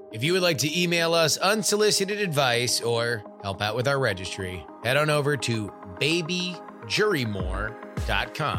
If you would like to email us unsolicited advice or help out with our registry, head on over to babygurymore.com.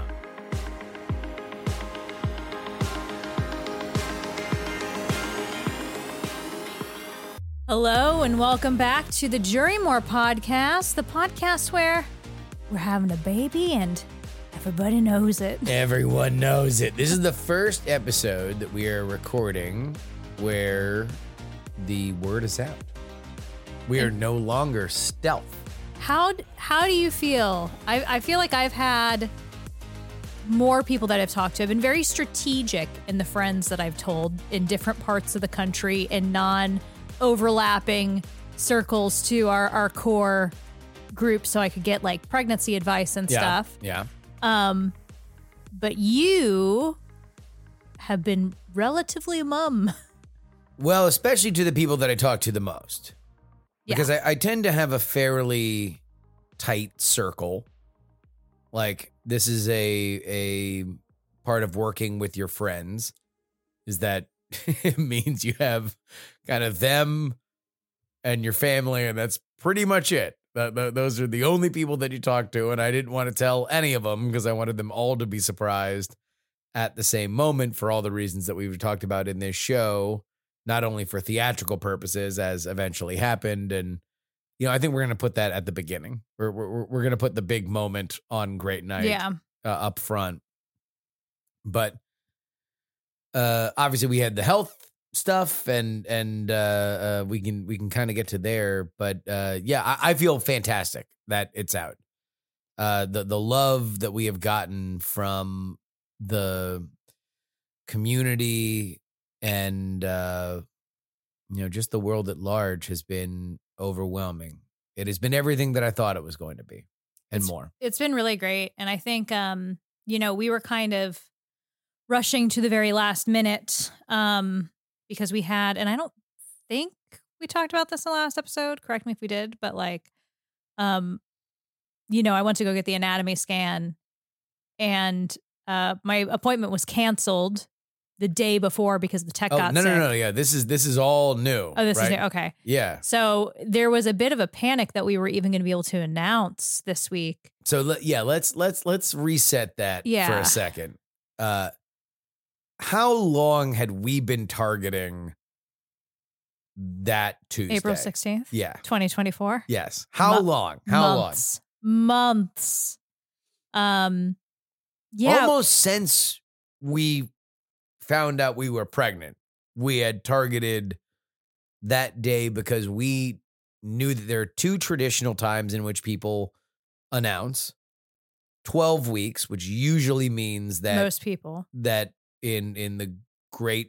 Hello and welcome back to the Jurymore podcast, the podcast where we're having a baby and everybody knows it. Everyone knows it. This is the first episode that we are recording where the word is out. We are no longer stealth. How do you feel? I feel like I've had more people that I've talked to. I've been very strategic in the friends that I've told in different parts of the country in non-overlapping circles to our core group so I could get like pregnancy advice and stuff. Yeah. But you have been relatively mum. Well, especially to the people that I talk to the most. Because Yeah. I tend to have a fairly tight circle. Like, this is a part of working with your friends, is that it means you have kind of them and your family, and that's pretty much it. Those are the only people that you talk to, and I didn't want to tell any of them because I wanted them all to be surprised at the same moment for all the reasons that we've talked about in this show. Not only for theatrical purposes, as eventually happened, and I think we're going to put that at the beginning. We're going to put the big moment on Great Night up front. But obviously, we had the health stuff, and we can kind of get to there. But I feel fantastic that it's out. The love that we have gotten from the community and just the world at large has been overwhelming. It has been everything that I thought it was going to be and more. It's been really great. And I think, we were kind of rushing to the very last minute because we had, and I don't think we talked about this in the last episode. Correct me if we did, but I went to go get the anatomy scan and my appointment was canceled the day before because the tech got sick. No. Yeah, this is all new. Oh, this right? is new. Okay. Yeah. So there was a bit of a panic that we were even going to be able to announce this week. So let's reset that for a second. How long had we been targeting that Tuesday? April 16th? Yeah. 2024? Yes. How long? Months. Almost since we found out we were pregnant, we had targeted that day because we knew that there are two traditional times in which people announce 12 weeks, which usually means that most people that in the great,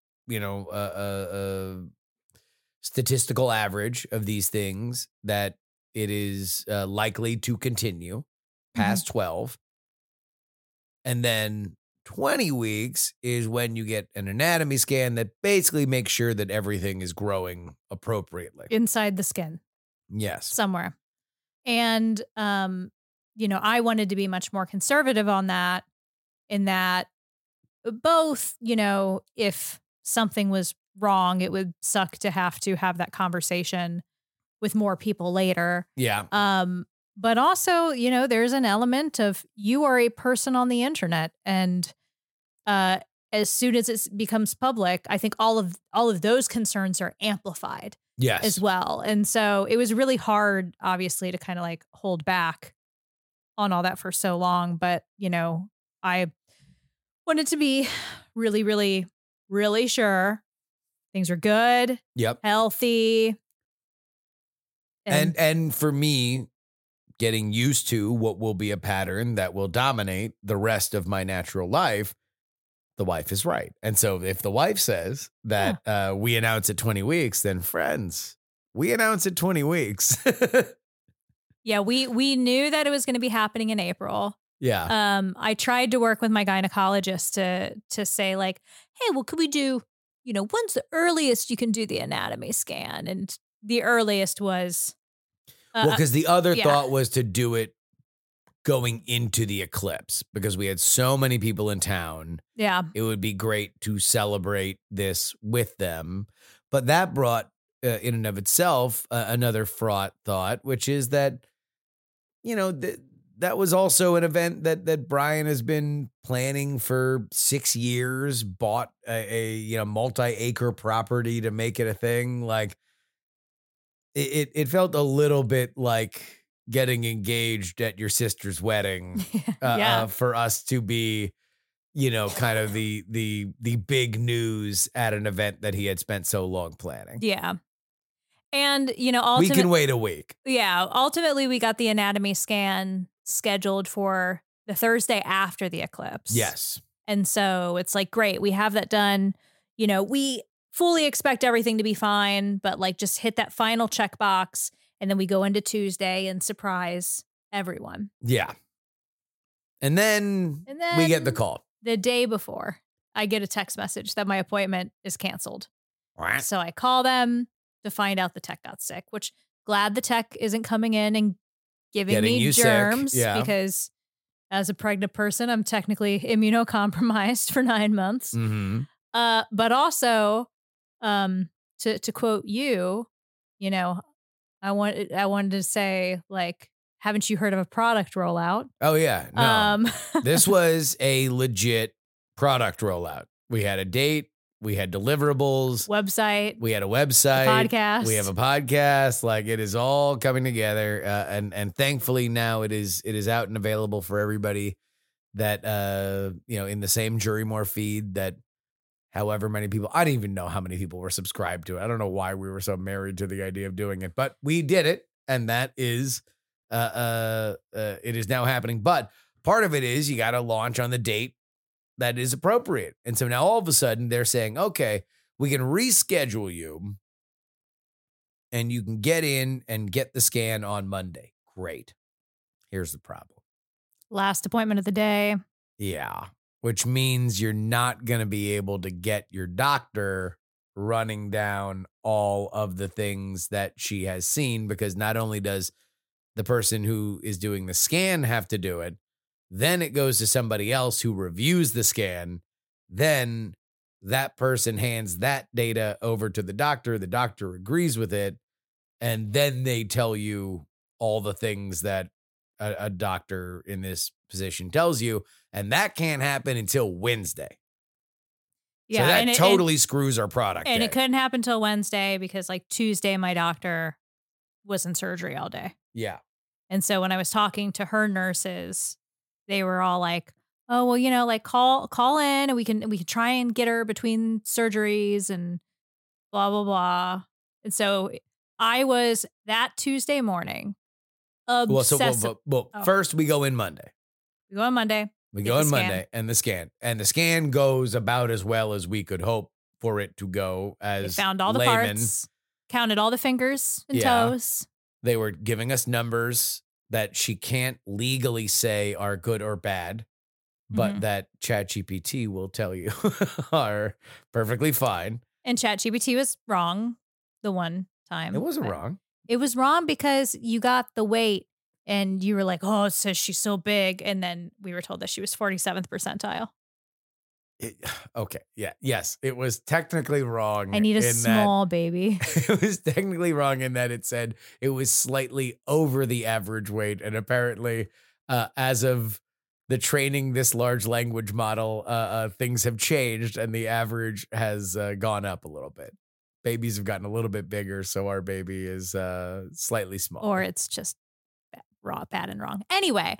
statistical average of these things, that it is likely to continue past 12. And then 20 weeks is when you get an anatomy scan that basically makes sure that everything is growing appropriately. inside the skin Yes. somewhere. And, I wanted to be much more conservative on that, in that both, if something was wrong, it would suck to have that conversation with more people later. Yeah. But also, there's an element of you are a person on the internet, and as soon as it becomes public, I think all of those concerns are amplified as well. And so it was really hard, obviously, to kind of like hold back on all that for so long. But, I wanted to be really, really, really sure things are good, healthy. And for me, getting used to what will be a pattern that will dominate the rest of my natural life, the wife is right. And so if the wife says that we announce at 20 weeks, then friends, we announce at 20 weeks. Yeah, we knew that it was going to be happening in April. Yeah. I tried to work with my gynecologist to say like, hey, well, could we do, when's the earliest you can do the anatomy scan? And the earliest was because the other thought was to do it going into the eclipse, because we had so many people in town. Yeah. It would be great to celebrate this with them. But that brought, in and of itself, another fraught thought, which is that, that was also an event that Brian has been planning for 6 years, bought a multi-acre property to make it a thing. Like it felt a little bit like getting engaged at your sister's wedding Yeah. for us to be, kind of the big news at an event that he had spent so long planning. Yeah. And, We can wait a week. Yeah. Ultimately, we got the anatomy scan scheduled for the Thursday after the eclipse. Yes. And so it's like, great, we have that done. We fully expect everything to be fine, but like just hit that final checkbox. And then we go into Tuesday and surprise everyone. Yeah. And then we get the call. The day before, I get a text message that my appointment is canceled. What? So I call them to find out the tech got sick, which glad the tech isn't coming in and getting me germs because as a pregnant person, I'm technically immunocompromised for 9 months. Mm-hmm. But also, to quote you, I wanted to say, like, haven't you heard of a product rollout? Oh yeah, no. This was a legit product rollout. We had a date. We had deliverables. Website. We had a website. Podcast. We have a podcast. Like it is all coming together, and thankfully now it is out and available for everybody. That in the same Jurymore feed that. However many people, I don't even know how many people were subscribed to it. I don't know why we were so married to the idea of doing it, but we did it, and that is, it is now happening. But part of it is you got to launch on the date that is appropriate, and so now all of a sudden they're saying, okay, we can reschedule you, and you can get in and get the scan on Monday. Great. Here's the problem. Last appointment of the day. Yeah. Which means you're not going to be able to get your doctor running down all of the things that she has seen, because not only does the person who is doing the scan have to do it, then it goes to somebody else who reviews the scan. Then that person hands that data over to the doctor agrees with it, and then they tell you all the things that a doctor in this position tells you, and that can't happen until Wednesday. Yeah, so that totally screws our product. And day. It couldn't happen till Wednesday because like Tuesday, my doctor was in surgery all day. Yeah. And so when I was talking to her nurses, they were all like, oh, well, like call in and we can try and get her between surgeries and blah, blah, blah. And so I was that Tuesday morning obsessive. First we go in Monday. We go on Monday. We go on Monday and the scan. And the scan goes about as well as we could hope for it to go. As they found all the parts, counted all the fingers and toes. They were giving us numbers that she can't legally say are good or bad, but that ChatGPT will tell you are perfectly fine. And ChatGPT was wrong the one time. It wasn't wrong. It was wrong because you got the weight and you were like, oh, it says she's so big. And then we were told that she was 47th percentile. Okay. Yeah. Yes. It was technically wrong. I need a small baby. It was technically wrong in that it said it was slightly over the average weight. And apparently, as of the training this large language model, things have changed and the average has gone up a little bit. Babies have gotten a little bit bigger, so our baby is slightly smaller. Or it's just bad and wrong. Anyway.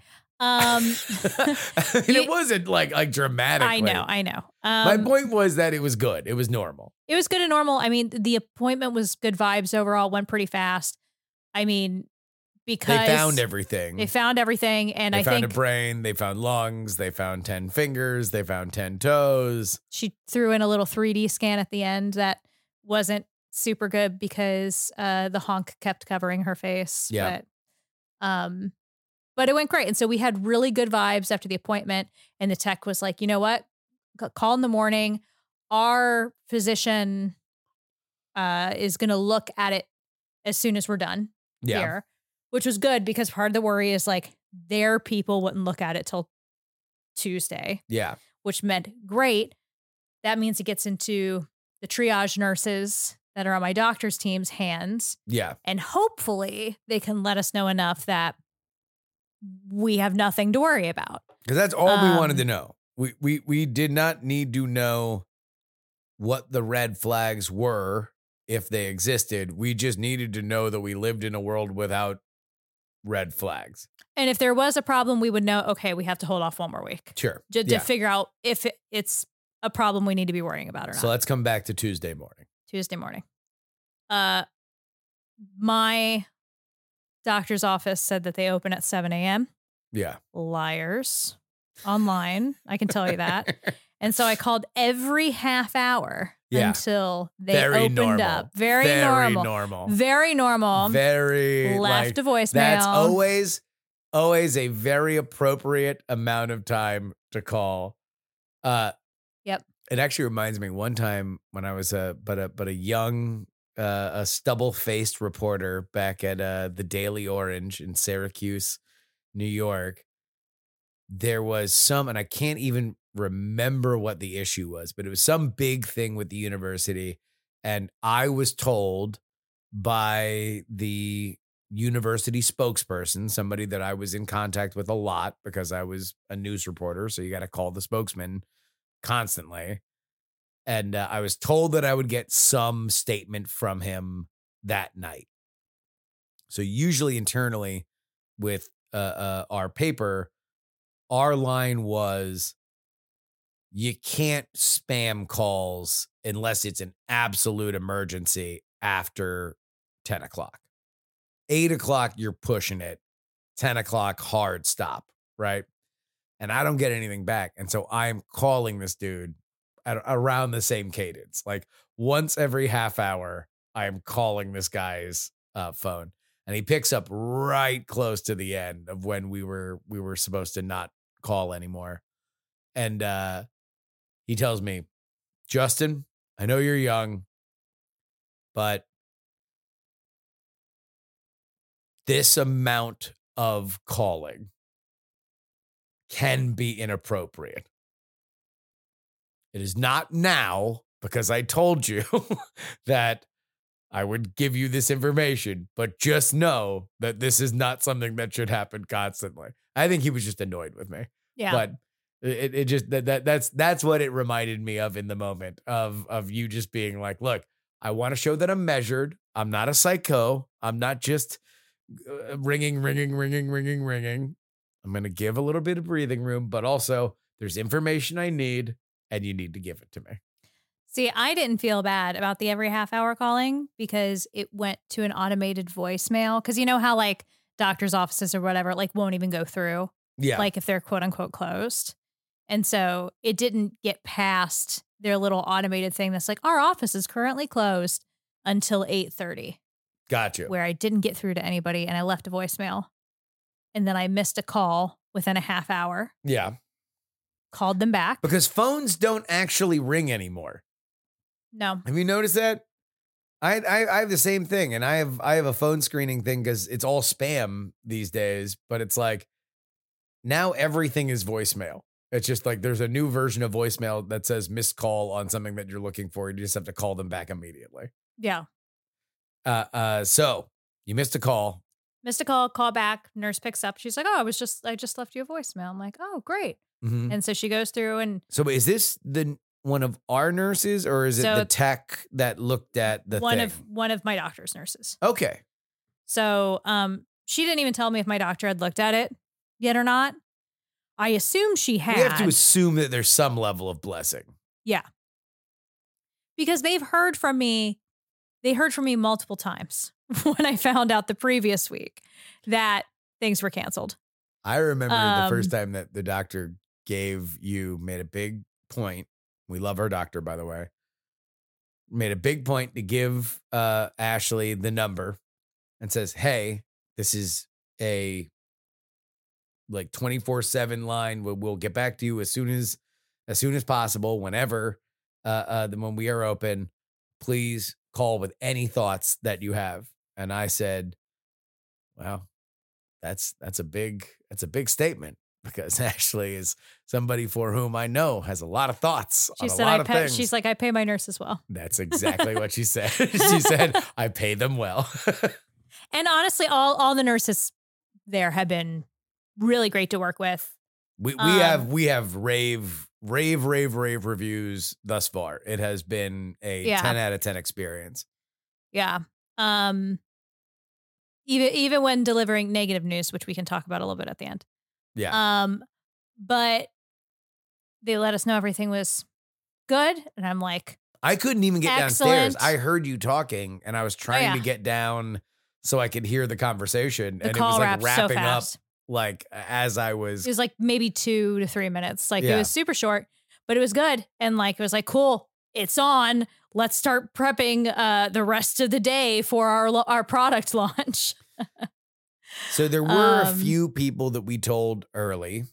It wasn't like dramatic. I know. My point was that it was good. It was normal. It was good and normal. I mean, the appointment was good vibes overall, went pretty fast. I mean, because they found everything. And they found a brain, they found lungs, they found 10 fingers, they found 10 toes. She threw in a little 3D scan at the end that wasn't super good because the honk kept covering her face. Yeah. But it went great. And so we had really good vibes after the appointment. And the tech was like, you know what? Call in the morning. Our physician is going to look at it as soon as we're done here, which was good because part of the worry is like their people wouldn't look at it till Tuesday. Yeah. Which meant great. That means it gets into the triage nurses that are on my doctor's team's hands. Yeah. And hopefully they can let us know enough that we have nothing to worry about. Because that's all we wanted to know. We did not need to know what the red flags were if they existed. We just needed to know that we lived in a world without red flags. And if there was a problem, we would know, okay, we have to hold off one more week. Sure. To figure out if it's a problem we need to be worrying about or not. So let's come back to Tuesday morning. Tuesday morning. My doctor's office said that they open at 7 a.m. Yeah. Liars. Online. I can tell you that. And so I called every half hour until they opened up. Very normal. Very normal. Very left a voicemail. That's always a very appropriate amount of time to call. Yep. It actually reminds me one time when I was a young a stubble-faced reporter back at the Daily Orange in Syracuse, New York. There was and I can't even remember what the issue was, but it was some big thing with the university. And I was told by the university spokesperson, somebody that I was in contact with a lot because I was a news reporter. So you got to call the spokesman constantly. And I was told that I would get some statement from him that night. So usually internally with our paper, our line was, you can't spam calls unless it's an absolute emergency after 10 o'clock. 8 o'clock, you're pushing it. 10 o'clock, hard stop, right? And I don't get anything back. And so I'm calling this dude at around the same cadence. Like once every half hour, I'm calling this guy's phone. And he picks up right close to the end of when we were supposed to not call anymore. And he tells me, Justin, I know you're young, but this amount of calling can be inappropriate. It is not now because I told you that I would give you this information, but just know that this is not something that should happen constantly. I think he was just annoyed with me. Yeah. But it just that's what it reminded me of in the moment of you just being like, look, I want to show that I'm measured. I'm not a psycho. I'm not just ringing. I'm going to give a little bit of breathing room, but also there's information I need and you need to give it to me. See, I didn't feel bad about the every half hour calling because it went to an automated voicemail. Because you know how like doctor's offices or whatever like won't even go through. Yeah. Like if they're quote unquote closed. And so it didn't get past their little automated thing that's like, our office is currently closed until 8:30. Gotcha. Where I didn't get through to anybody and I left a voicemail. And then I missed a call within a half hour. Yeah. Called them back. Because phones don't actually ring anymore. No. Have you noticed that? I have the same thing, and I have a phone screening thing because it's all spam these days. But it's like now everything is voicemail. It's just like there's a new version of voicemail that says missed call on something that you're looking for. You just have to call them back immediately. Yeah. So you missed a call. Missed a call back. Nurse picks up. She's like, "Oh, I just left you a voicemail." I'm like, "Oh, great." Mm-hmm. And so she goes through and. So is this one of our nurses, or is it the tech that looked at the thing? One of my doctor's nurses. Okay. So she didn't even tell me if my doctor had looked at it yet or not. I assume she had. We have to assume that there's some level of blessing. Yeah. Because they've heard from me. They heard from me multiple times when I found out the previous week that things were canceled. I remember the first time that the doctor made a big point. We love our doctor, by the way. Made a big point to give Ashley the number and says, hey, this is a like 24/7 line. We'll get back to you as soon as possible, whenever, when we are open. Please call with any thoughts that you have. And I said, wow, that's a big statement. because Ashley is somebody for whom I know has a lot of thoughts She on said, a lot of things. she's like, I pay my nurses well. That's exactly what she said. She said, I pay them well. And honestly, all the nurses there have been really great to work with. We have rave reviews thus far. It has been a 10 out of 10 experience. Yeah. Even when delivering negative news, which we can talk about a little bit at the end. Yeah. But they let us know everything was good, and I'm like, I couldn't even get excellent. downstairs. I heard you talking, and I was trying to get down so I could hear the conversation, and it was like wrapping up like as I was. It was like maybe 2 to 3 minutes. Like it was super short, but it was good, and like it was like cool. It's on. Let's start prepping the rest of the day for our product launch. So there were a few people that we told early.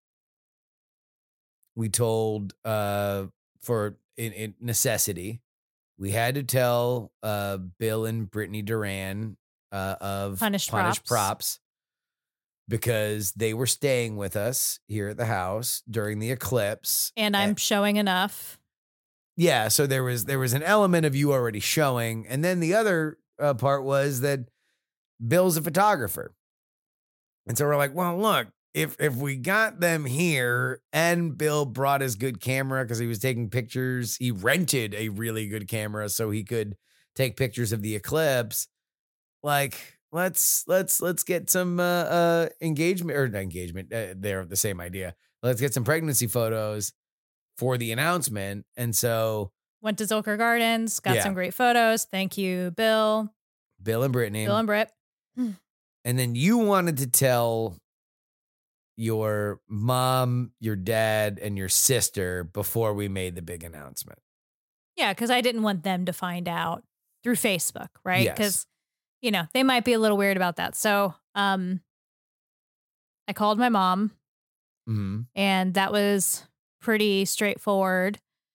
We told for in necessity. We had to tell Bill and Brittany Duran of Punished Props because they were staying with us here at the house during the eclipse. And I'm showing enough. Yeah, so there was an element of you already showing, and then the other part was that Bill's a photographer, and so we're like, well, look, if we got them here, and Bill brought his good camera because he was taking pictures, he rented a really good camera so he could take pictures of the eclipse. Like, let's get some engagement or not engagement. They're the same idea. Let's get some pregnancy photos for the announcement. And so went to Zilker Gardens, got some great photos. Thank you, Bill and Brittany. Bill and Britt. And then you wanted to tell your mom, your dad, and your sister before we made the big announcement. Yeah, because I didn't want them to find out through Facebook, right? Yes. Because, they might be a little weird about that. So I called my mom, and that was pretty straightforward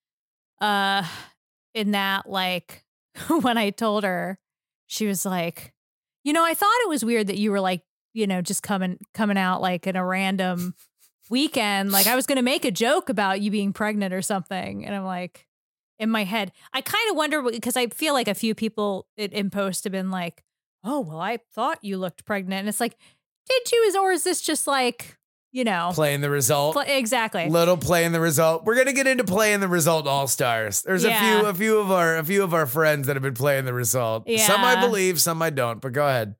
in that, like, when I told her, she was like, I thought it was weird that you were like, just coming out like in a random weekend. Like I was going to make a joke about you being pregnant or something. And I'm like, in my head, I kind of wonder, because I feel like a few people in post have been like, oh, well, I thought you looked pregnant. And it's like, did you? Or is this just like, playing the result? Exactly. Little playing the result. We're gonna get into playing the result all stars. There's a few of our friends that have been playing the result. Yeah. Some I believe, some I don't. But go ahead.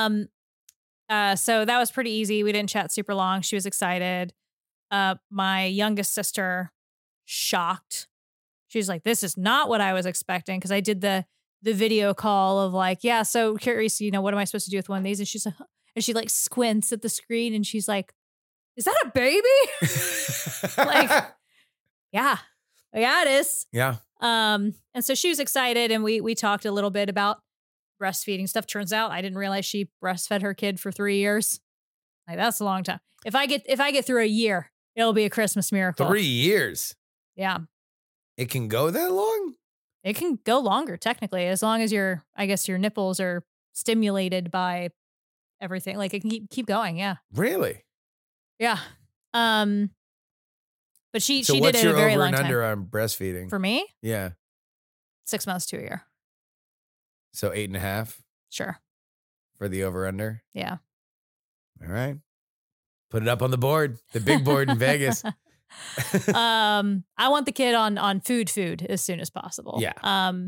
So that was pretty easy. We didn't chat super long. She was excited. My youngest sister, shocked. She's like, "This is not what I was expecting." Because I did the video call of like, yeah. So curious, what am I supposed to do with one of these? And she's like, and she like squints at the screen, and she's like, is that a baby? Like, yeah, it is. Yeah. And so she was excited, and we talked a little bit about breastfeeding stuff. Turns out I didn't realize she breastfed her kid for 3 years. Like that's a long time. If I get through a year, it'll be a Christmas miracle. 3 years. Yeah. It can go that long? It can go longer, technically, as long as your nipples are stimulated by everything. Like it can keep going. Yeah. Really? Yeah. But she did it a very long time. So what's your over and under on breastfeeding? For me? Yeah. 6 months to a year. So 8.5? Sure. For the over under? Yeah. All right. Put it up on the board. The big board in Vegas. I want the kid on food as soon as possible. Yeah.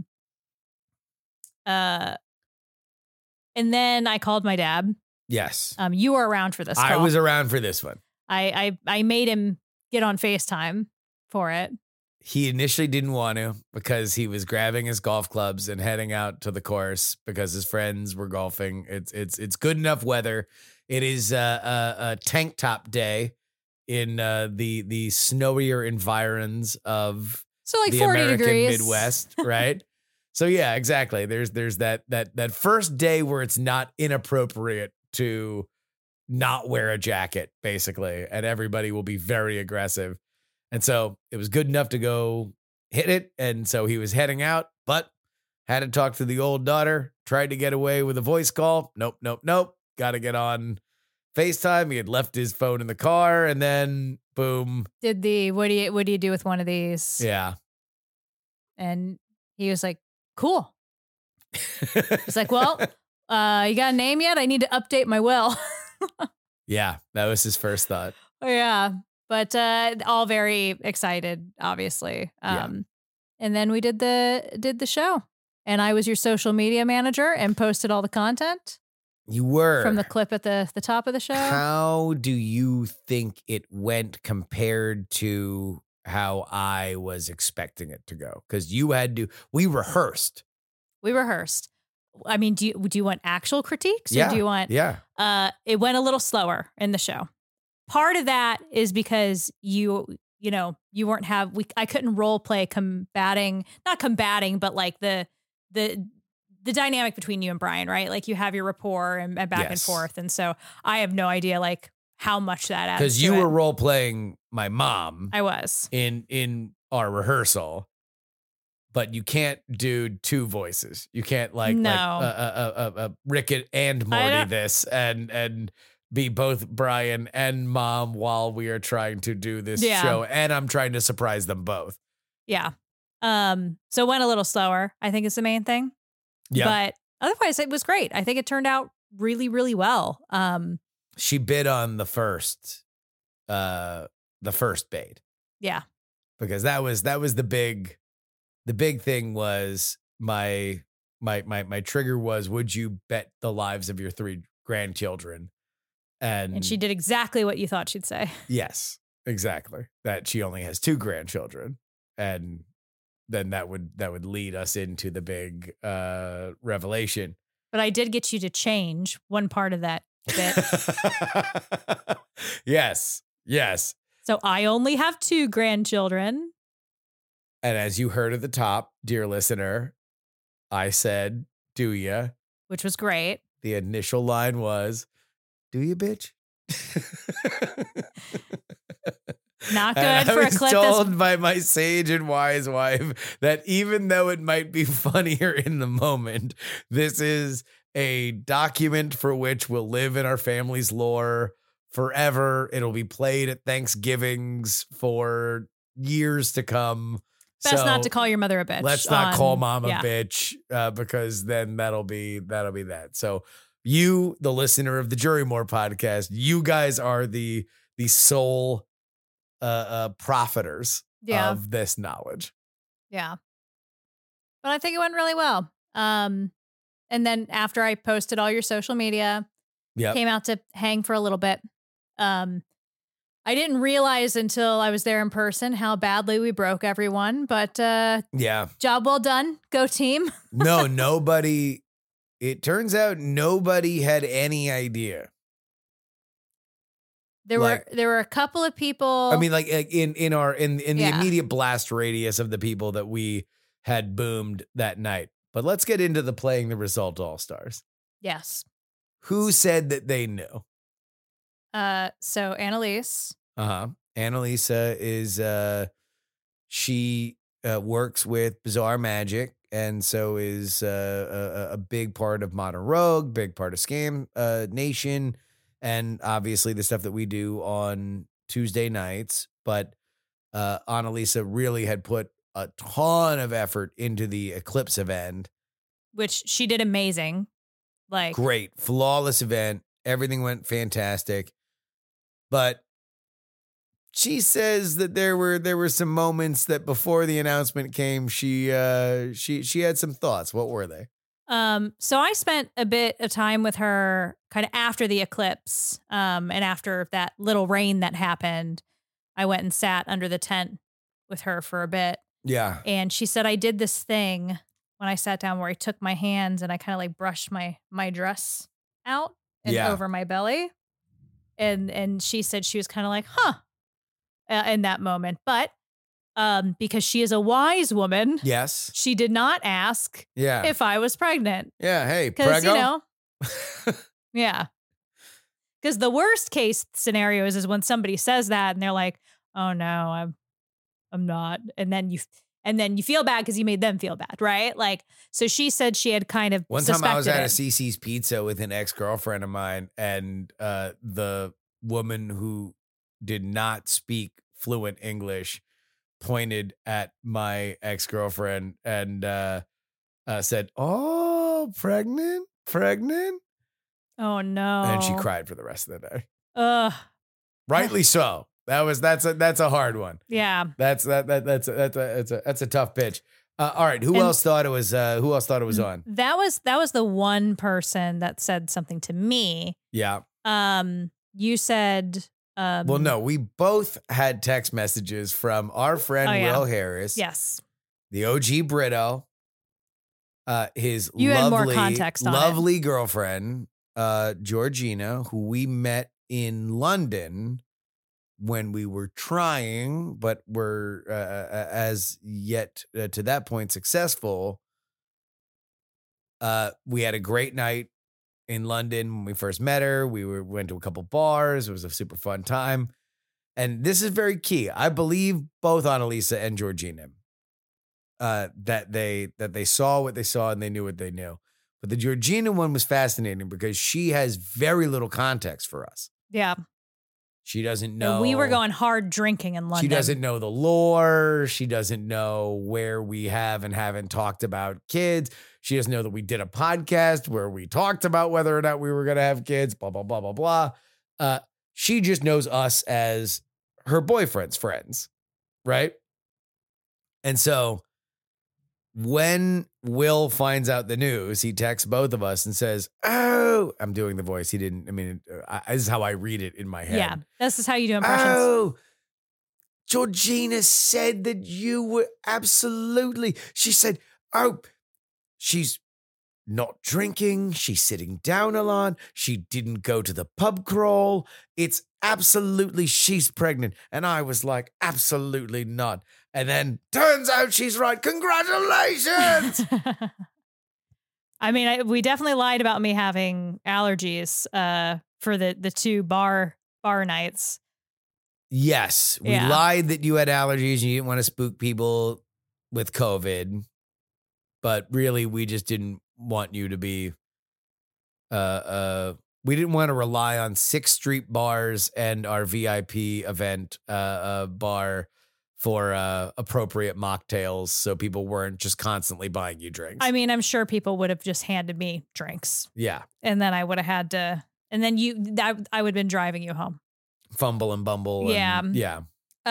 And then I called my dad. Yes. You were around for this call. I was around for this one. I made him get on FaceTime for it. He initially didn't want to because he was grabbing his golf clubs and heading out to the course because his friends were golfing. It's good enough weather. It is a tank top day in the snowier environs of like the 40 American degrees. Midwest, right? So yeah, exactly. There's that first day where it's not inappropriate to not wear a jacket, basically, and everybody will be very aggressive. And so it was good enough to go hit it. And so he was heading out, but had to talk to the old daughter, tried to get away with a voice call. Nope. Got to get on FaceTime. He had left his phone in the car, and then boom. Did the what do you do with one of these? Yeah. And he was like, cool. He's like, well, you got a name yet? I need to update my will. Yeah, that was his first thought. Yeah. But all very excited, obviously. Yeah. And then we did the show. And I was your social media manager and posted all the content. You were. From the clip at the top of the show. How do you think it went compared to how I was expecting it to go? Because we rehearsed. I mean, do you want actual critiques? Yeah. Or do you want? Yeah. It went a little slower in the show. Part of that is because I couldn't role play not combating, but like the dynamic between you and Brian, right? Like you have your rapport and back and forth. And so I have no idea like how much that adds. Because you were role playing my mom. I was. In our rehearsal. But you can't do two voices. You can't like Rick and Morty this and be both Brian and mom while we are trying to do this show. And I'm trying to surprise them both. Yeah. So it went a little slower, I think is the main thing. Yeah. But otherwise it was great. I think it turned out really, really well. She bid on the first bait. Yeah. Because that was the big thing was my trigger was, would you bet the lives of your 3 grandchildren? And she did exactly what you thought she'd say. Yes, exactly. That she only has 2 grandchildren. And then that would lead us into the big revelation. But I did get you to change one part of that bit. Yes. So I only have 2 grandchildren. And as you heard at the top, dear listener, I said, do ya? Which was great. The initial line was, do you, bitch? Not good for a clip. I was told by my sage and wise wife that even though it might be funnier in the moment, this is a document for which will live in our family's lore forever. It'll be played at Thanksgivings for years to come. Best not to call your mother a bitch. Let's not call mom a bitch because then that'll be that. So you, the listener of the Jury More podcast, you guys are the sole profiters of this knowledge. Yeah. But I think it went really well. And then after I posted all your social media, came out to hang for a little bit. I didn't realize until I was there in person how badly we broke everyone, but job well done. Go team. No, nobody. It turns out nobody had any idea. There were a couple of people. I mean, like in the immediate blast radius of the people that we had boomed that night. But let's get into the playing the result all-stars. Yes. Who said that they knew? So Annalise. Annalisa is she works with Bizarre Magic, and so is a big part of Modern Rogue, big part of Scam Nation, and obviously the stuff that we do on Tuesday nights. But Annalisa really had put a ton of effort into the Eclipse event, which she did amazing. Like great, flawless event. Everything went fantastic. But she says that there were some moments that before the announcement came, she had some thoughts. What were they? So I spent a bit of time with her kind of after the eclipse, and after that little rain that happened, I went and sat under the tent with her for a bit. Yeah. And she said I did this thing when I sat down where I took my hands and I kind of like brushed my dress out and over my belly. And she said she was kind of like, huh, in that moment. But because she is a wise woman, yes, she did not ask if I was pregnant. Yeah, hey, because because the worst case scenario is when somebody says that and they're like, oh no, I'm not, and and then you feel bad because you made them feel bad, right? Like, so she said she had kind of One time I was at a it. CC's Pizza with an ex-girlfriend of mine, and the woman who did not speak fluent English pointed at my ex-girlfriend and said, "Oh, pregnant? Oh no. And she cried for the rest of the day. Ugh. Rightly so. That's a hard one. Yeah. That's a tough pitch. All right, who else thought it was on? That was the one person that said something to me. Yeah. You said well, no, we both had text messages from our friend Will Harris. Yes. The OG Brito. His you had more context on lovely girlfriend, Georgina, who we met in London when we were trying, but were as yet to that point successful. We had a great night in London when we first met her. We went to a couple bars. It was a super fun time. And this is very key. I believe both Annalisa and Georgina that they saw what they saw and they knew what they knew. But the Georgina one was fascinating because she has very little context for us. Yeah. She doesn't know. And we were going hard drinking in London. She doesn't know the lore. She doesn't know where we have and haven't talked about kids. She doesn't know that we did a podcast where we talked about whether or not we were going to have kids, blah, blah, blah, blah, blah. She just knows us as her boyfriend's friends, right? And so when Will finds out the news, he texts both of us and says, "Oh," I'm doing the voice. He didn't, I mean, this is how I read it in my head. Yeah, this is how you do impressions. "Oh, Georgina said that you were absolutely," she said, "Oh, she's not drinking. She's sitting down a lot. She didn't go to the pub crawl. It's absolutely she's pregnant." And I was like, "Absolutely not." And then turns out she's right. Congratulations. I mean, we definitely lied about me having allergies for the two bar nights. Yes. We lied that you had allergies and you didn't want to spook people with COVID. But really, we just didn't want you to be, we didn't want to rely on 6th Street bars and our VIP event bar for appropriate mocktails so people weren't just constantly buying you drinks. I mean, I'm sure people would have just handed me drinks. Yeah. And then I would have had to, and then I would have been driving you home. Fumble and bumble. Yeah. And, yeah.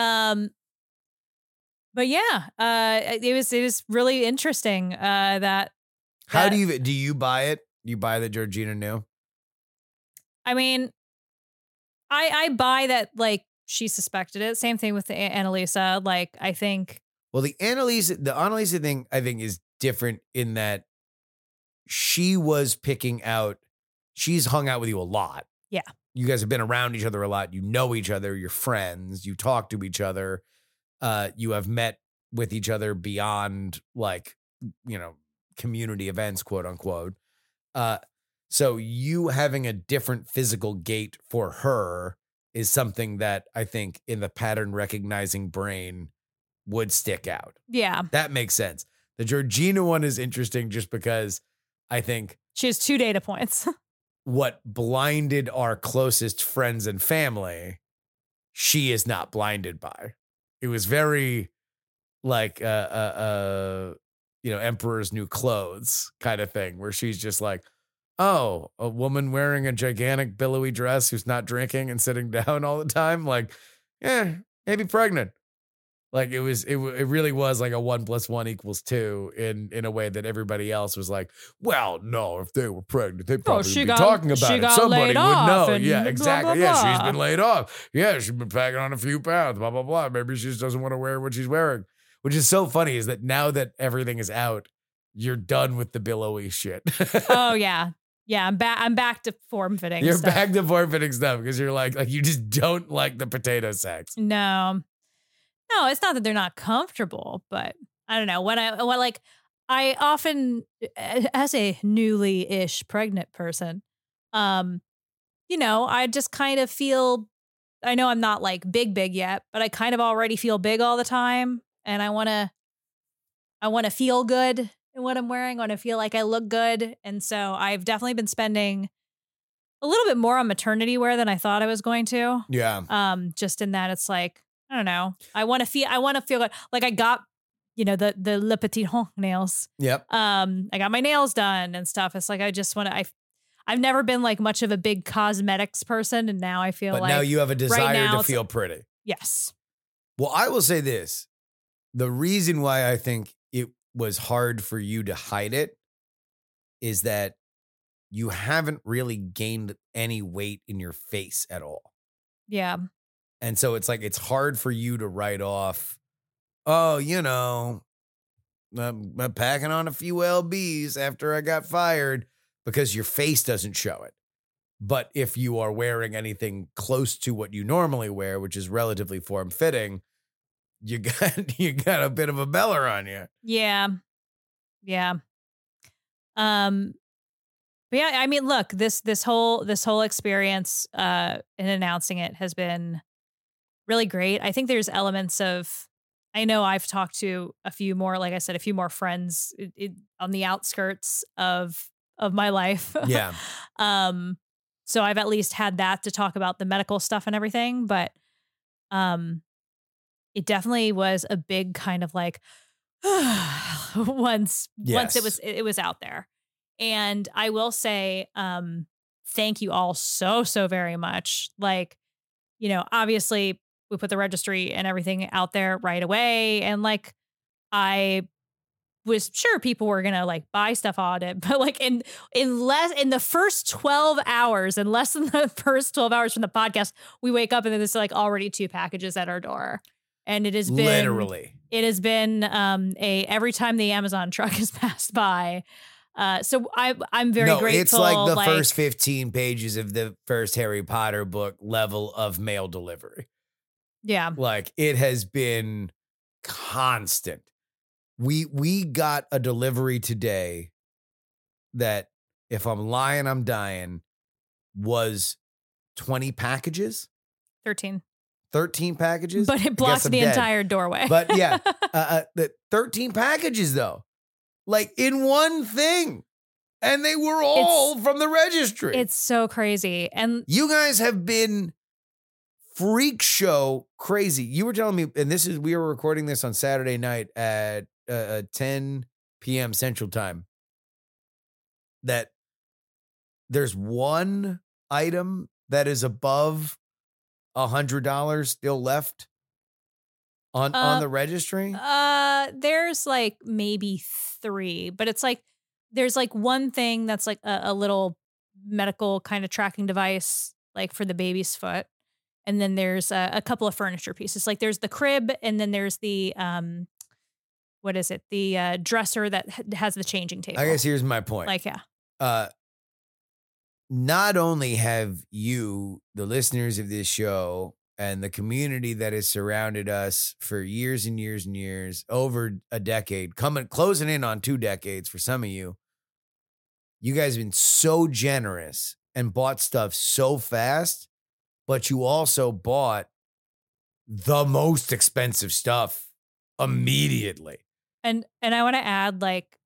But yeah, it was really interesting that. How do you buy it? You buy that Georgina knew? I mean, I buy that, like, she suspected it. Same thing with the Annalisa. Like, I think. Well, the Annalisa thing, I think, is different in that she was picking out, she's hung out with you a lot. Yeah. You guys have been around each other a lot. You know each other. You're friends. You talk to each other. You have met with each other beyond, like, community events, quote unquote. So you having a different physical gait for her is something that I think in the pattern recognizing brain would stick out. Yeah. That makes sense. The Georgina one is interesting just because I think she has 2 data points. What blinded our closest friends and family, she is not blinded by. It was very like Emperor's New Clothes kind of thing, where she's just like, "Oh, a woman wearing a gigantic billowy dress who's not drinking and sitting down all the time, like, maybe pregnant." Like it really was like a 1 + 1 = 2 in a way that everybody else was like, "Well, no, if they were pregnant, they probably would be talking about it. Somebody would know." Yeah, exactly. Blah, blah, blah. She's been laid off. Yeah, she's been packing on a few pounds, blah, blah, blah. Maybe she just doesn't want to wear what she's wearing. Which is so funny is that now that everything is out, you're done with the billowy shit. Oh, yeah. Yeah, I'm back to form-fitting You're stuff. back to form-fitting stuff because you're like you just don't like the potato sex. No, it's not that they're not comfortable, but I don't know. When I often, as a newly-ish pregnant person, I just kind of feel, I know I'm not like big yet, but I kind of already feel big all the time. And I want to I want to feel good in what I'm wearing. I want to feel like I look good. And so I've definitely been spending a little bit more on maternity wear than I thought I was going to. Yeah. Just in that it's like, I don't know. I want to feel good. Like I got, the Le Petit Honk nails. Yep. I got my nails done and stuff. It's like, I just want to, I've never been like much of a big cosmetics person. And now I feel But like now you have a desire now to it's- feel pretty. yes. Well, I will say this. The reason why I think it was hard for you to hide it is that you haven't really gained any weight in your face at all. Yeah. And so it's like, it's hard for you to write off, oh, I'm packing on a few LBs after I got fired, because your face doesn't show it. But if you are wearing anything close to what you normally wear, which is relatively form-fitting, you got a bit of a beller on you. Yeah. Yeah. But yeah, I mean, look, this whole experience in announcing it has been really great. I think there's elements of, I know I've talked to a few more, like I said, a few more friends on the outskirts of my life. Yeah. So I've at least had that to talk about the medical stuff and everything, but it definitely was a big kind of like once it was out there. And I will say, thank you all so very much. Like, obviously we put the registry and everything out there right away. And like, I was sure people were going to like buy stuff on it, but like in the first 12 hours, and less than the first 12 hours from the podcast, we wake up and there's like already 2 packages at our door. And it has been every time the Amazon truck has passed by. So I'm very grateful. It's like the first 15 pages of the first Harry Potter book level of mail delivery. Yeah. Like, it has been constant. We got a delivery today that, if I'm lying, I'm dying, was 20 packages. 13 packages. But it blocks the entire doorway. But yeah, the 13 packages though, like in one thing. And they were all from the registry. It's so crazy. And you guys have been freak show crazy. You were telling me, and we were recording this on Saturday night at 10 p.m. Central Time, that there's one item that is above $100 still left on the registry. There's like maybe 3, but it's like, there's like one thing that's like a little medical kind of tracking device, like for the baby's foot. And then there's a couple of furniture pieces. Like there's the crib, and then there's the, what is it? The dresser that has the changing table. I guess here's my point. Like, yeah. Not only have you, the listeners of this show, and the community that has surrounded us for years and years and years, over a decade, closing in on 2 decades for some of you, you guys have been so generous and bought stuff so fast, but you also bought the most expensive stuff immediately. And I want to add, like,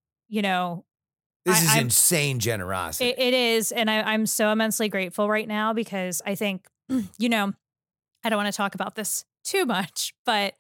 this is insane generosity. It is. And I'm so immensely grateful right now, because I think, I don't want to talk about this too much, but,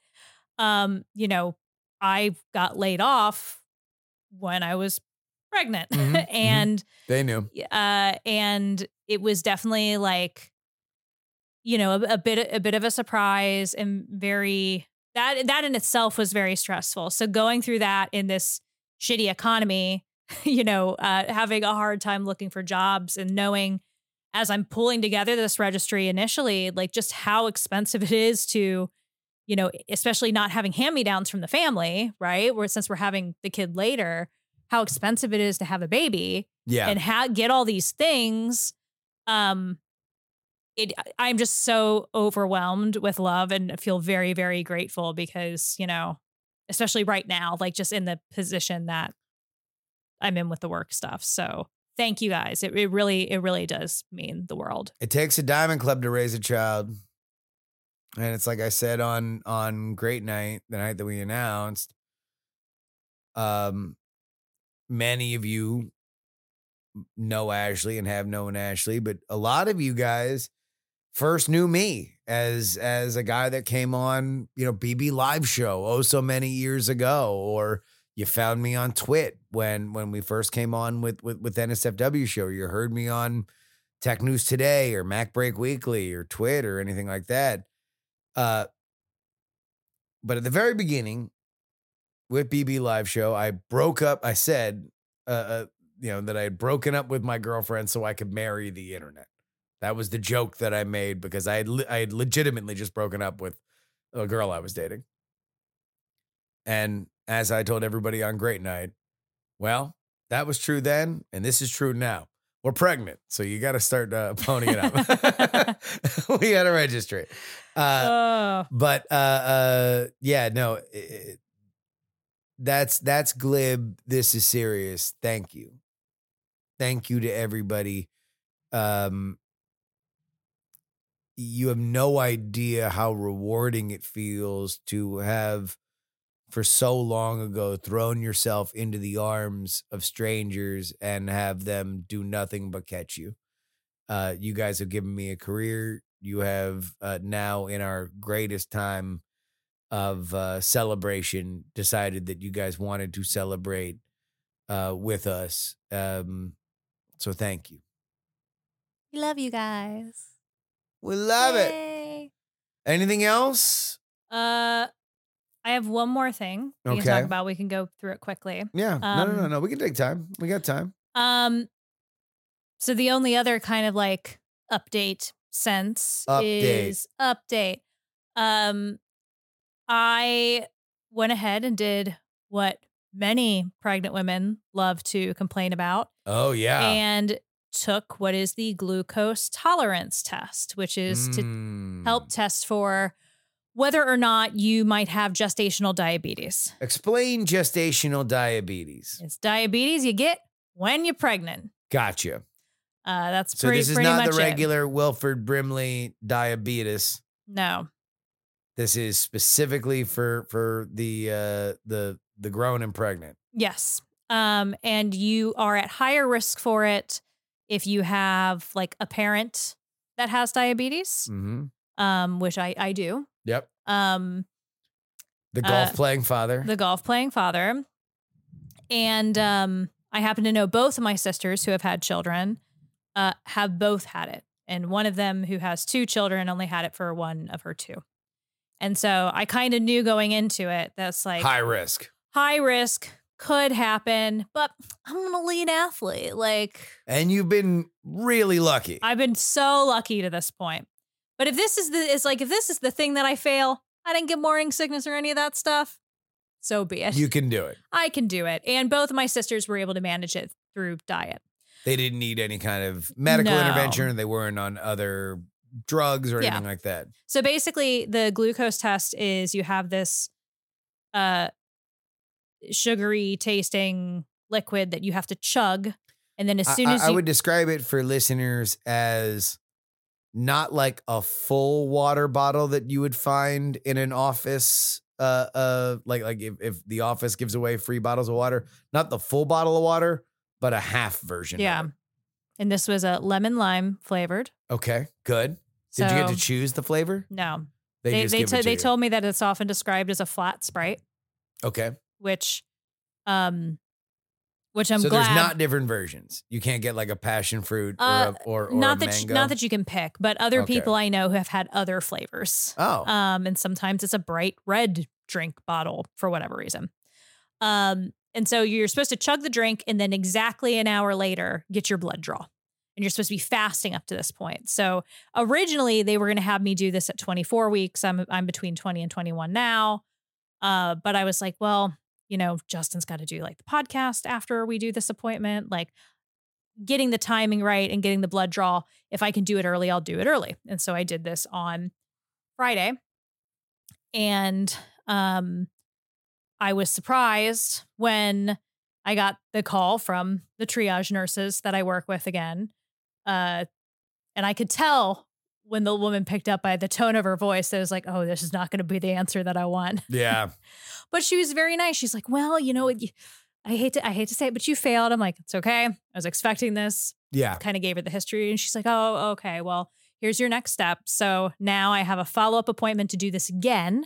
I got laid off when I was pregnant. Mm-hmm, and they knew. And it was definitely like, a bit of a surprise, and that in itself was very stressful. So going through that in this shitty economy, having a hard time looking for jobs, and knowing, as I'm pulling together this registry initially, like just how expensive it is to, especially not having hand-me-downs from the family, right? Since we're having the kid later, how expensive it is to have a baby. Yeah. And get all these things. I'm just so overwhelmed with love, and feel very, very grateful, because, especially right now, like just in the position that I'm in with the work stuff. So thank you guys. It really does mean the world. It takes a diamond club to raise a child. And it's like I said on Great Night, the night that we announced, Many of you know Ashley and have known Ashley, but a lot of you guys first knew me as a guy that came on, BB Live Show so many years ago, or you found me on Twit when we first came on with NSFW Show. You heard me on Tech News Today or Mac Break Weekly or Twit or anything like that. But at the very beginning with BB Live Show, I broke up. I said, that I had broken up with my girlfriend so I could marry the internet. That was the joke that I made because I had legitimately just broken up with a girl I was dating. And as I told everybody on Great Night, well, that was true then, and this is true now. We're pregnant, so you got to start ponying it up. We got to register it. But yeah, no, that's glib. This is serious. Thank you. Thank you to everybody. You have no idea how rewarding it feels to have, for so long ago, thrown yourself into the arms of strangers and have them do nothing but catch you. You guys have given me a career. You have now, in our greatest time of celebration, decided that you guys wanted to celebrate with us. So thank you. We love you guys. We love Yay. it. Anything else? I have one more thing we can talk about. We can go through it quickly. Yeah. No. We can take time. We got time. So the only other kind of like update is update. I went ahead and did what many pregnant women love to complain about. Oh, yeah. And took what is the glucose tolerance test, which is to help test for whether or not you might have gestational diabetes. Explain gestational diabetes. It's diabetes you get when you're pregnant. Gotcha. That's so pretty, this is pretty not much the regular Wilford Brimley diabetes. No. This is specifically for the grown and pregnant. Yes. And you are at higher risk for it if you have like a parent that has diabetes, which I do. Yep. The golf playing father. The golf playing father. And I happen to know both of my sisters who have had children have both had it. And one of them who has 2 children only had it for one of her 2. And so I kind of knew going into it that's like high risk. High risk. Could happen, but I'm an elite athlete. And you've been really lucky. I've been so lucky to this point. But if this is the thing that I fail, I didn't get morning sickness or any of that stuff, so be it. You can do it. I can do it. And both of my sisters were able to manage it through diet. They didn't need any kind of medical intervention. They weren't on other drugs or anything like that. So basically, the glucose test is you have this sugary tasting liquid that you have to chug, and then as soon as I would describe it for listeners as not like a full water bottle that you would find in an office, like if the office gives away free bottles of water, not the full bottle of water, but a half version. Yeah, and this was a lemon lime flavored. Okay, good. Did you get to choose the flavor? No, they told me that it's often described as a flat Sprite. Okay. Which I'm glad. So there's not different versions. You can't get like a passion fruit or not a that mango. Not that you can pick, but other people I know who have had other flavors. Oh. And sometimes it's a bright red drink bottle for whatever reason. And so you're supposed to chug the drink and then exactly an hour later get your blood draw. And you're supposed to be fasting up to this point. So originally they were going to have me do this at 24 weeks. I'm between 20 and 21 now. But I was like, well, Justin's got to do like the podcast after we do this appointment, like getting the timing right and getting the blood draw. If I can do it early, I'll do it early. And so I did this on Friday. And I was surprised when I got the call from the triage nurses that I work with again. And I could tell when the woman picked up by the tone of her voice, I was like, oh, this is not going to be the answer that I want. Yeah. But she was very nice. She's like, well, I hate to say it, but you failed. I'm like, it's okay. I was expecting this. Yeah. Kind of gave her the history. And she's like, oh, okay. Well, here's your next step. So now I have a follow-up appointment to do this again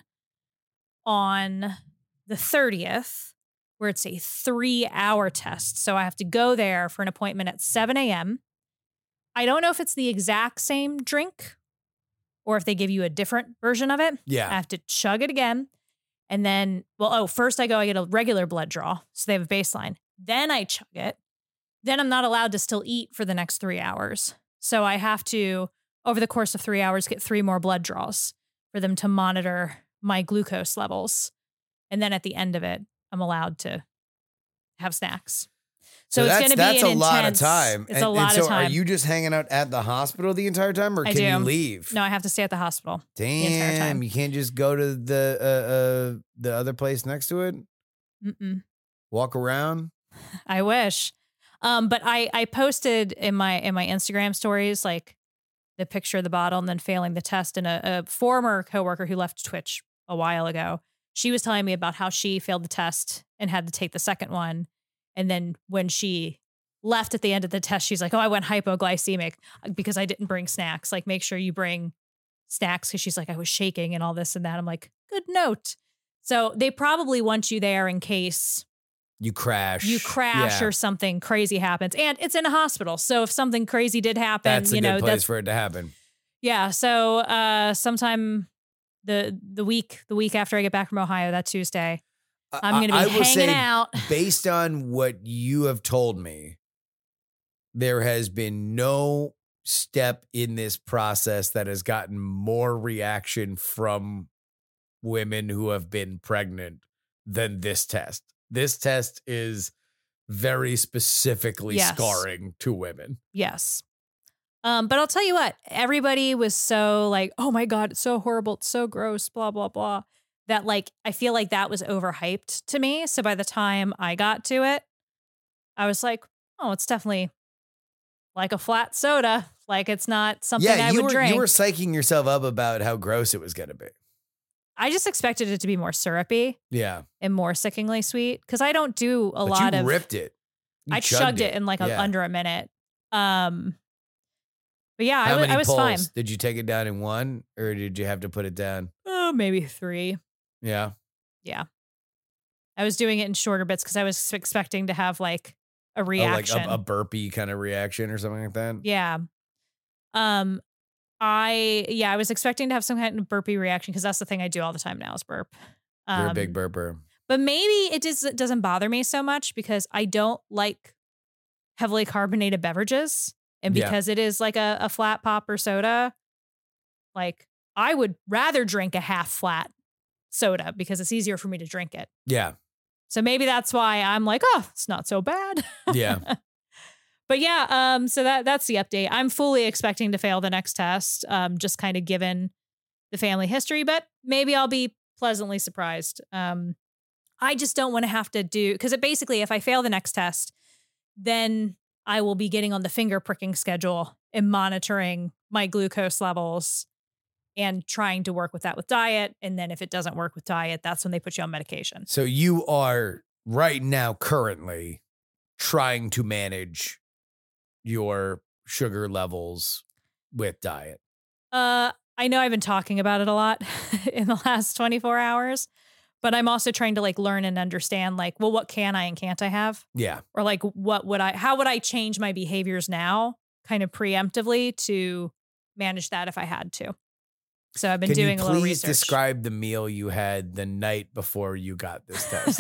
on the 30th, where it's a 3-hour test. So I have to go there for an appointment at 7 a.m. I don't know if it's the exact same drink or if they give you a different version of it. Yeah. I have to chug it again. And then, first I get a regular blood draw. So they have a baseline. Then I chug it. Then I'm not allowed to still eat for the next 3 hours. So I have to, over the course of 3 hours, get 3 more blood draws for them to monitor my glucose levels. And then at the end of it, I'm allowed to have snacks. So it's going to be that's an a lot of intense- time. It's a lot of time. Are you just hanging out at the hospital the entire time, or I can you do. leave? No, I have to stay at the hospital. entire time. Damn, you can't just go to the other place next to it. Mm-mm. Walk around. I wish. But I posted in my Instagram stories like the picture of the bottle and then failing the test. And a former coworker who left Twitch a while ago, she was telling me about how she failed the test and had to take the second one. And then when she left at the end of the test, she's like, oh, I went hypoglycemic because I didn't bring snacks. Like, make sure you bring snacks. Because she's like, I was shaking and all this and that. I'm like, good note. So they probably want you there in case You crash. yeah. Or something crazy happens. And it's in a hospital. So if something crazy did happen, That's a good place for it to happen. Yeah. So sometime the week after I get back from Ohio, that Tuesday, I'm going to be hanging out. Based on what you have told me, there has been no step in this process that has gotten more reaction from women who have been pregnant than this test. This test is very specifically scarring to women. Yes. But I'll tell you what, everybody was so like, oh my God, it's so horrible. It's so gross, blah, blah, blah. That like, I feel like that was overhyped to me. So by the time I got to it, I was like, oh, it's definitely like a flat soda. Like it's not something I would drink. You were psyching yourself up about how gross it was going to be. I just expected it to be more syrupy. Yeah. And more sickeningly sweet. Because I don't do a lot of. You ripped it. I chugged it in like under a minute. But yeah, How many I was pulls? fine. Did you take it down in one, or did you have to put it down? Oh, maybe 3. Yeah. Yeah. I was doing it in shorter bits because I was expecting to have like a reaction. Like a burpee kind of reaction or something like that? Yeah. I was expecting to have some kind of burpee reaction because that's the thing I do all the time now is burp. You're a big burper. But maybe it doesn't bother me so much because I don't like heavily carbonated beverages. And because it is like a flat pop or soda, like I would rather drink a half flat soda because it's easier for me to drink it. Yeah. So maybe that's why I'm like, oh, it's not so bad. Yeah. But yeah, so that's the update. I'm fully expecting to fail the next test, just kind of given the family history, but maybe I'll be pleasantly surprised. I just don't want to have to do, because basically if I fail the next test, then I will be getting on the finger pricking schedule and monitoring my glucose levels and trying to work with that with diet. And then if it doesn't work with diet, that's when they put you on medication. So you are right now currently trying to manage your sugar levels with diet. I know I've been talking about it a lot in the last 24 hours, but I'm also trying to like learn and understand like, well, what can I and can't I have? Yeah. Or like, how would I change my behaviors now kind of preemptively to manage that if I had to? So I've been doing a little research. Please describe the meal you had the night before you got this test.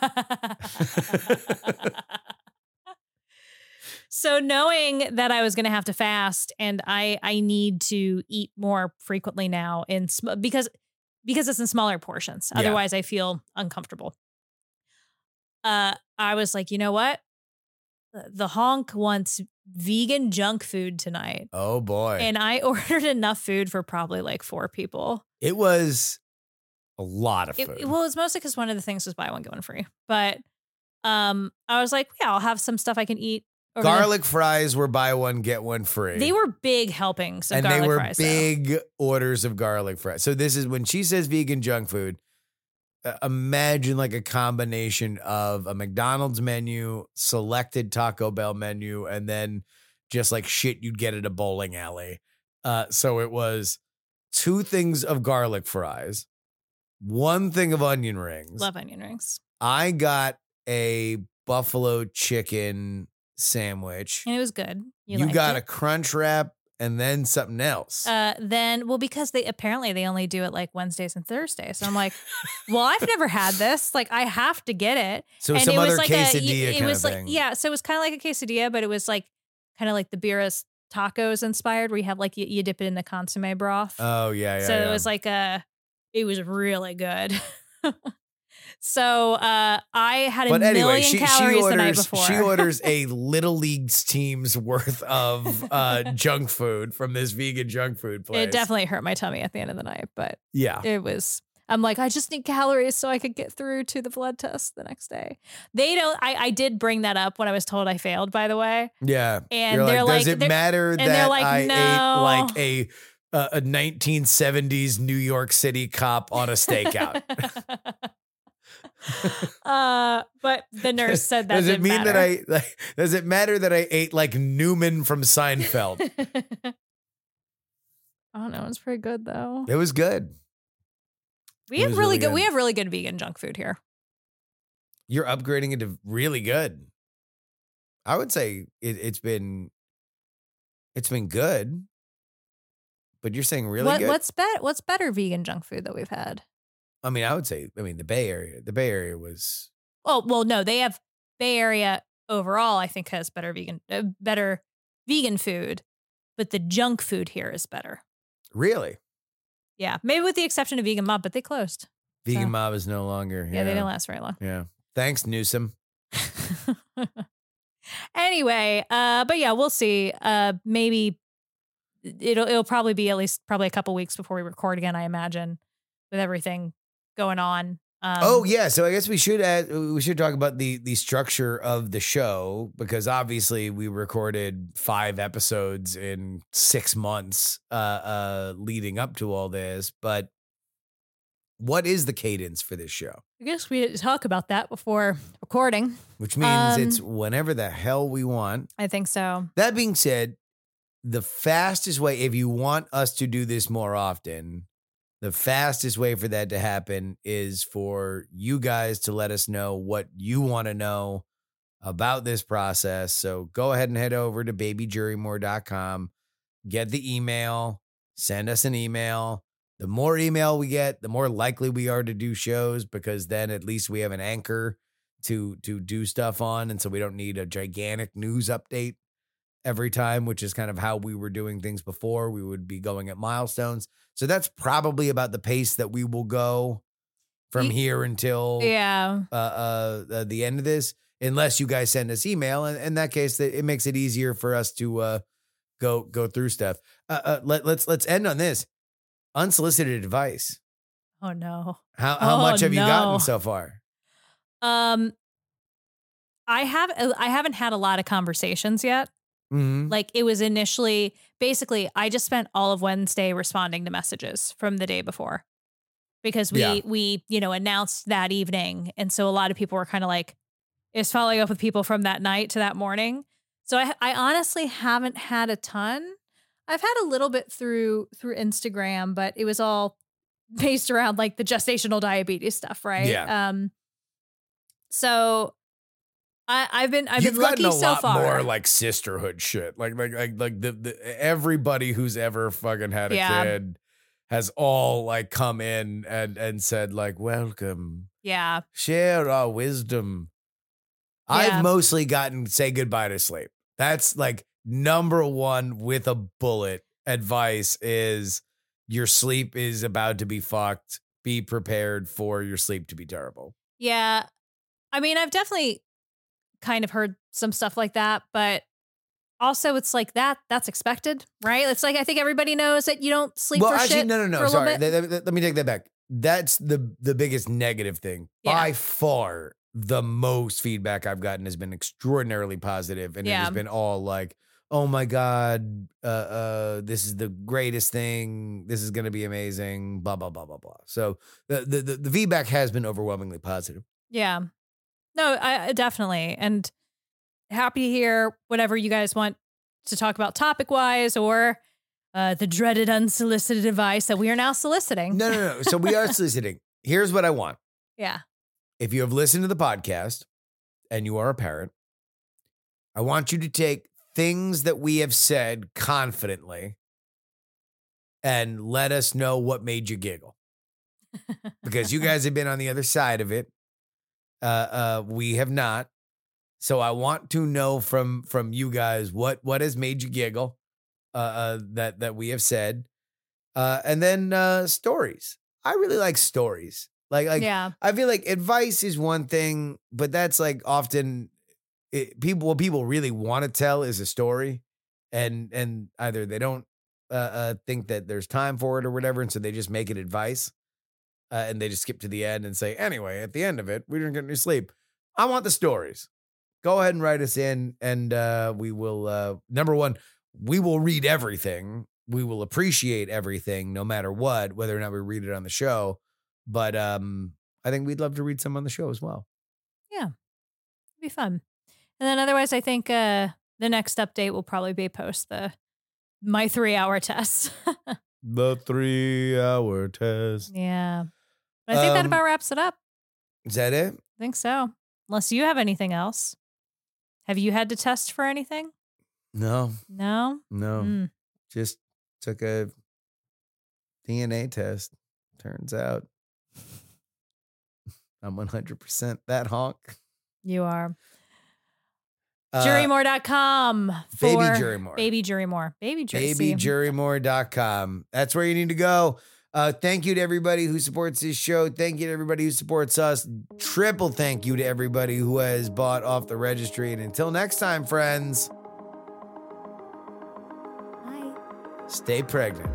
So knowing that I was going to have to fast and I need to eat more frequently now because it's in smaller portions. Otherwise I feel uncomfortable. I was like, you know what? The honk wants vegan junk food tonight. Oh boy. And I ordered enough food for probably like 4 people. It was a lot of food. It was mostly because one of the things was buy one, get one free. But I was like, yeah, I'll have some stuff I can eat Garlic fries were buy one, get one free. They were big helpings of and garlic they were fries. big orders of garlic fries. So this is when she says vegan junk food, imagine like a combination of a McDonald's menu, selected Taco Bell menu, and then just like shit you'd get at a bowling alley. So it was 2 things of garlic fries, 1 thing of onion rings. Love onion rings. I got a buffalo chicken sandwich. And it was good. You got a crunch wrap and then something else. Because they only do it like Wednesdays and Thursdays. So I'm like, well, I've never had this. Like, I have to get it. So and some it was other like quesadilla it was kind of like, thing. yeah. So it was kind of like a quesadilla, but it was like kind of like the Beerus tacos inspired, where you have like you dip it in the consomme broth. Oh yeah. So it was like it was really good. So I had a million calories the night before. She orders a Little League's team's worth of junk food from this vegan junk food place. It definitely hurt my tummy at the end of the night, but yeah, it was. I'm like, I just need calories so I could get through to the blood test the next day. They don't. I did bring that up when I was told I failed, by the way. Yeah, and they're like, does it matter that like, I no. ate like a 1970s New York City cop on a stakeout? But the nurse said that. Does it matter that I ate like Newman from Seinfeld? I don't know. It's pretty good though. It was good. We have really good. We have really good vegan junk food here. You're upgrading it to really good. I would say it's been good, but you're saying really good. What's better vegan junk food that we've had? I mean, I would say, the Bay Area. The Bay Area was. Oh, well, no, they have Bay Area overall, I think, has better vegan food, but the junk food here is better. Really? Yeah. Maybe with the exception of Vegan Mob, but they closed. Vegan Mob is no longer. Yeah, they didn't last very long. Yeah. Thanks, Newsom. Anyway, but yeah, we'll see. Maybe it'll probably be at least a couple weeks before we record again, I imagine, with everything going on. Oh yeah, so I guess we should talk about the structure of the show, because obviously we recorded 5 episodes in 6 months leading up to all this. But what is the cadence for this show? I guess we didn't talk about that before recording, which means it's whenever the hell we want. I think so. That being said, the fastest way, if you want us to do this more often, the fastest way for that to happen is for you guys to let us know what you want to know about this process. So go ahead and head over to babujurymore.com, get the email, send us an email. The more email we get, the more likely we are to do shows, because then at least we have an anchor to do stuff on. And so we don't need a gigantic news update every time, which is kind of how we were doing things before. We would be going at milestones. So that's probably about the pace that we will go from here until the end of this, unless you guys send us email. And in that case, it makes it easier for us to go through stuff. Let's end on this. Unsolicited advice. Oh no. How much have you gotten so far? I haven't had a lot of conversations yet. Mm-hmm. Like, it was initially, basically, I just spent all of Wednesday responding to messages from the day before, because we announced that evening. And so a lot of people were kind of like, is following up with people from that night to that morning. So I honestly haven't had a ton. I've had a little bit through Instagram, but it was all based around like the gestational diabetes stuff, right? Yeah. So I've been lucky so far. You've gotten a lot more like sisterhood shit. Like the everybody who's ever fucking had a kid has all like come in and said like, welcome. Yeah. Share our wisdom. Yeah. I've mostly gotten say goodbye to sleep. That's like number one with a bullet advice is your sleep is about to be fucked. Be prepared for your sleep to be terrible. Yeah. I mean, I've definitely kind of heard some stuff like that, but also it's like that's expected, right? It's like, I think everybody knows that you don't sleep for shit. No. Sorry. Let me take that back. That's the biggest negative thing by far the most feedback I've gotten has been extraordinarily positive, and it has been all like, oh my God, this is the greatest thing. This is going to be amazing, blah, blah, blah, blah, blah. So the feedback has been overwhelmingly positive. Yeah. No, I definitely. And happy to hear whatever you guys want to talk about topic-wise, or the dreaded unsolicited advice that we are now soliciting. No. So we are soliciting. Here's what I want. Yeah. If you have listened to the podcast and you are a parent, I want you to take things that we have said confidently and let us know what made you giggle. Because you guys have been on the other side of it. We have not. So I want to know from you guys what has made you giggle that we have said. And then stories. I really like stories. Like yeah. I feel like advice is one thing, but that's like often what people really want to tell is a story, and either they don't think that there's time for it or whatever, and so they just make it advice, and they just skip to the end and say, anyway, at the end of it, we didn't get any sleep. I want the stories. Go ahead and write us in, and we will. Number one, we will read everything. We will appreciate everything, no matter what, whether or not we read it on the show. But I think we'd love to read some on the show as well. Yeah, it'd be fun. And then otherwise, I think the next update will probably be post my 3-hour test. The 3-hour test. Yeah. But I think that about wraps it up. Is that it? I think so. Unless you have anything else. Have you had to test for anything? No. No? Just took a DNA test. Turns out I'm 100% that honk. You are. Jurymore.com. Baby Jurymore. Baby Jurymore. Babijurymore.com. That's where you need to go. Thank you to everybody who supports this show. Thank you to everybody who supports us. Triple thank you to everybody who has bought off the registry. And until next time, friends. Bye. Stay pregnant.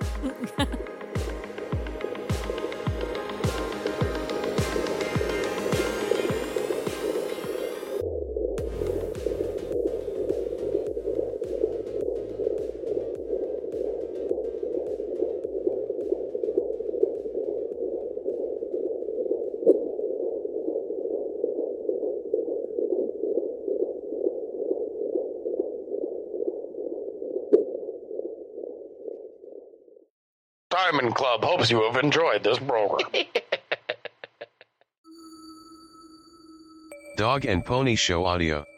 Diamond Club hopes you have enjoyed this program. Dog and Pony Show audio.